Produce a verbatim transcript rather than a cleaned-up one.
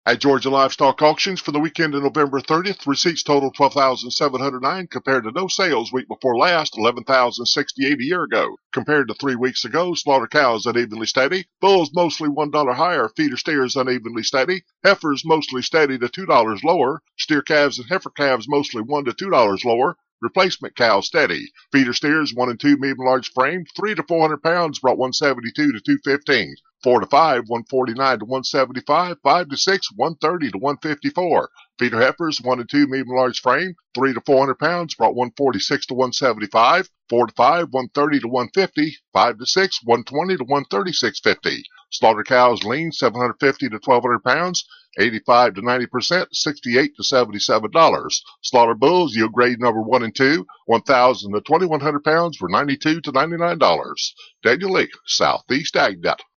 At Georgia Livestock Auctions for the weekend of November thirtieth, receipts totaled twelve thousand seven hundred nine compared to no sales week before last, eleven thousand sixty-eight a year ago. Compared to three weeks ago, slaughter cows unevenly steady, bulls mostly one dollar higher, feeder steers unevenly steady, heifers mostly steady to two dollars lower, steer calves and heifer calves mostly one to two dollars lower, replacement cows steady. Feeder steers one and two medium large frame, three to four hundred pounds brought one seventy-two to two fifteen. Four to five, one forty-nine to one seventy-five. Five to six, one thirty to one fifty-four. Feeder heifers one and two medium large frame, three to four hundred pounds brought one forty-six to one seventy-five. Four to five, one thirty to one fifty. Five to six, one twenty to one thirty-six fifty. Slaughter cows lean seven hundred fifty to twelve hundred pounds, eighty-five to ninety percent, sixty-eight to seventy-seven dollars. Slaughter bulls yield grade number one and two, one thousand to twenty-one hundred pounds for ninety-two to ninety-nine dollars. Daniel Lee, Southeast Ag Net.